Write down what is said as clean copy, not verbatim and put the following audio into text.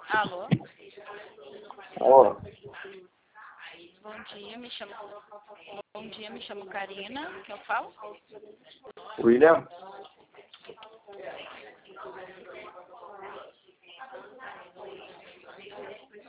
Alô? Alô? Bom dia, me chamo Karina, que eu falo? William?